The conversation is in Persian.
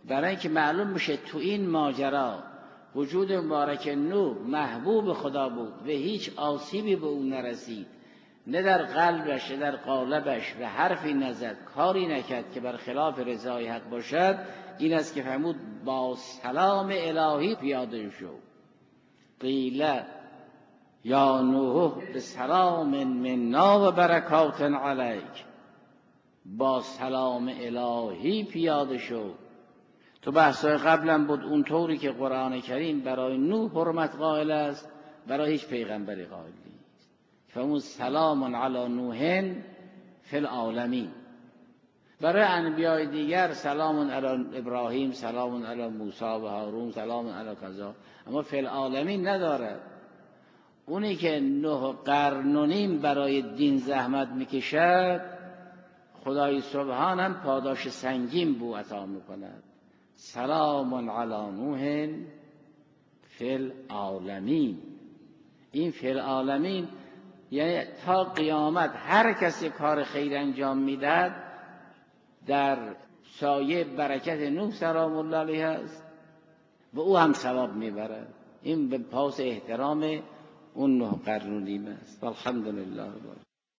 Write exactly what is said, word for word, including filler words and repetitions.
برای اینکه معلوم بشه تو این ماجرا وجود مبارک نوح محبوب خدا بود و هیچ آسیبی به اون نرسید، نه در قلبش نه در قالبش، و حرفی نزد، کاری نکرد که بر خلاف رضای حق باشد. این است که فرمود با سلام الهی پیاده شو. قیل یا نوح بسلام منا و برکات علیک، با سلام الهی پیاده شو. تو بحثای قبلا بود اون طوری که قرآن کریم برای نوح حرمت قائل است، برای هیچ پیغمبری قائل نیست. فرمود سلام علی نوح فی العالمین. برای انبیاء دیگر سلام علی ابراهیم، سلام علی موسی و هارون، سلام علی کذا، اما فی العالمین ندارد. اونی که نه قرن و نیم برای دین زحمت میکشد، خدای سبحان هم پاداش سنگین بو عطا میکند. سلام علی نوح فی العالمین. این فی العالمین یعنی تا قیامت هر کسی کار خیر انجام میدهد در سایه برکت نوح سلام الله علیه است و او هم ثواب میبرد. این به پاس احترام اون نه قرن و نیم است. والحمدلله.